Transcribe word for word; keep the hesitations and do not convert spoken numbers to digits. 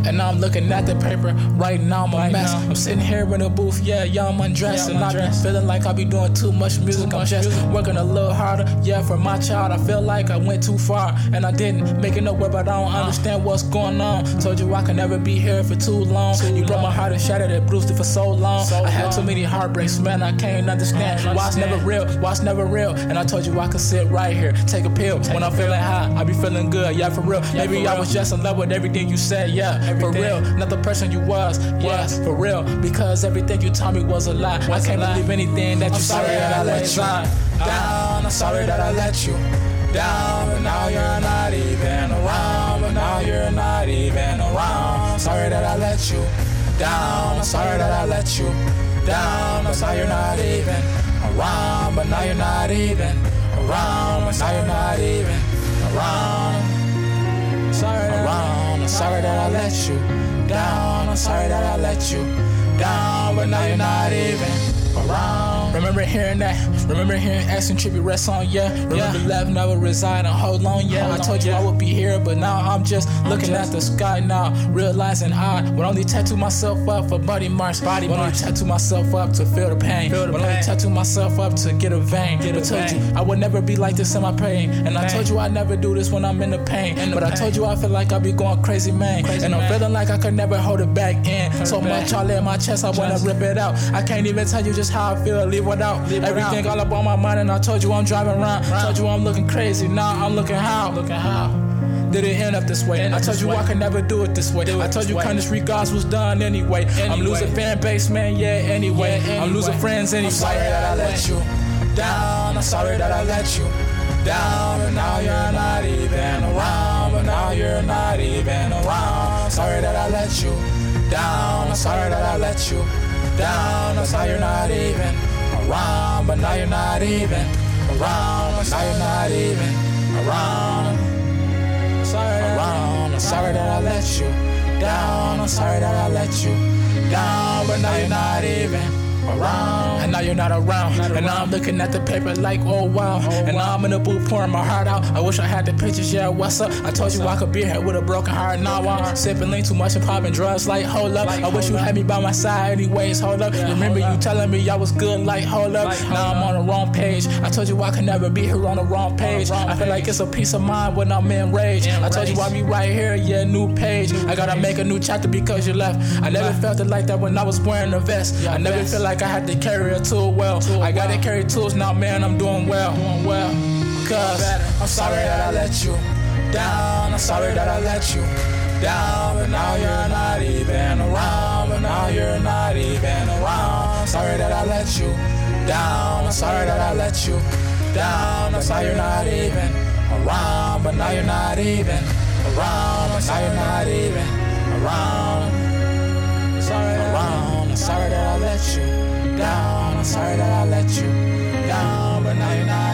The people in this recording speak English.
And now I'm looking at the paper, right now I'm a right mess. Now. I'm sitting here in the booth, yeah, yeah, I'm undressed. Yeah, I'm and I be feeling like I be doing too much music. Too I'm much just music. Working a little harder, yeah, for my child. I feel like I went too far, and I didn't make it nowhere, but I don't uh. understand what's going on. Told you I could never be here for too long. Too you broke my heart and shattered it, bruised it for so long. So I had long. Too many heartbreaks, man, I can't understand. I why it's never real, why it's never real. And I told you I could sit right here, take a pill. Take when I'm feeling high, I be feeling good, yeah, for real. Yeah, Maybe for I real. was just in love with everything you said, yeah, everything. For real. Not the person you was, yeah, was. For real. Because everything you told me was a lie. Was I can't believe anything that you I'm said. Sorry that I let you down. I'm sorry that I let you down, but now you're not even around. But now you're not even around. Sorry that I let you down. I'm sorry that I let you down. But now you're not even around. But now you're not even around. But now you're not even around. Sorry around. I'm sorry that I let you down. I'm sorry that I let you down. But now you're not even around. Remember hearing that? Remember hearing Action Trippie Red song? Yeah. Remember yeah. Love never reside and hold on. Yeah. Hold I told on, you yeah. I would be here, but now I'm just I'm looking just at the sky now, realizing I would only tattoo myself up for body marks. Body would only tattoo myself up to feel the pain. Feel the would pain. Only tattoo myself up to get a vein. Get but a told vein. you I would never be like this in my pain. And pain. I told you I never do this when I'm in the pain. In the but pain. I told you I feel like I be going crazy, man. Crazy and I'm man. feeling like I could never hold it back in. Hold so much all in my chest, I wanna rip it out. I can't even tell you just how I feel. Leave without Leave everything all up on my mind, and I told you I'm driving around. Round. Told you I'm looking crazy. Now I'm looking how. Looking how. Did it end up this way? End I told you way. I could never do it this way. I told you Country Gods was done anyway. anyway. I'm losing fan base, man. Yeah, anyway. Yeah, anyway. I'm losing friends anyway. I'm sorry that I let you down. I'm sorry that I let you down, but now you're not even around. But now you're not even around. Sorry that I let you down. I'm sorry that I let you down. I'm sorry you're not even around, but now you're not even around. But now you're not even around. Sorry around. I'm sorry that I let you down. I'm sorry that I let you down, but now you're not even around. And now you're not around. Not and around. Now I'm looking at the paper like, oh wow. Oh, and wow. Now I'm in the booth pouring my heart out. I wish I had the pictures, yeah, what's up? I told you I could be here with a broken heart. Now I'm sipping lean too much and popping drugs like, hold up. Like, I wish you up. had me by my side anyways, hold up. Yeah, Remember hold you up. telling me I was good like, hold up. Like, hold now I'm up. on the wrong page. I told you I could never be here on the wrong page. The wrong I feel page. like it's a peace of mind when I'm in rage. In I told rage. you I'll be right here, yeah, new page. New I gotta page. make a new chapter because you left. I never left. felt it like that when I was wearing a vest. Yeah, I never vest. feel like I had to carry a tool well. Tool I gotta well. carry tools now, man, I'm doing well. Doing well. Cause I'm sorry that I let you down. I'm sorry that I let you down. But now you're not even around. But now you're not even around. Sorry that I let you down. I'm sorry that I let you down. I'm sorry you're not even around. But now you're not even around. But now you're not even around. Sorry around. I'm sorry that I let you down. I'm sorry that I let you down, but now you're not